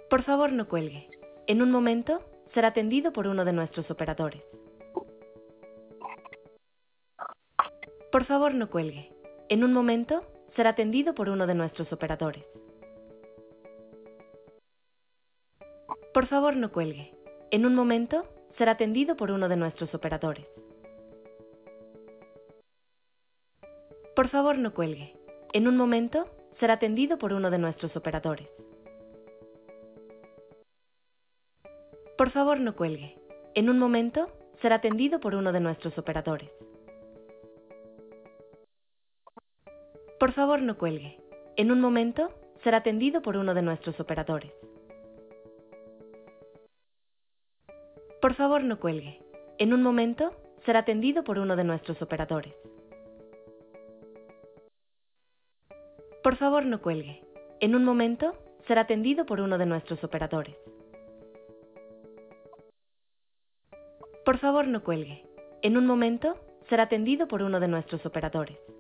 Por favor, no cuelgue. En un momento será atendido por uno de nuestros operadores. Por favor, no cuelgue. En un momento será atendido por uno de nuestros operadores. Por favor, no cuelgue. En un momento será atendido por uno de nuestros operadores. Por favor, no cuelgue. En un momento será atendido por uno de nuestros operadores. Por favor, no cuelgue. En un momento será atendido por uno de nuestros operadores. Por favor, no cuelgue. En un momento será atendido por uno de nuestros operadores. Por favor, no cuelgue. En un momento será atendido por uno de nuestros operadores. Por favor, no cuelgue. En un momento será atendido por uno de nuestros operadores. Por favor, no cuelgue. En un momento será atendido por uno de nuestros operadores.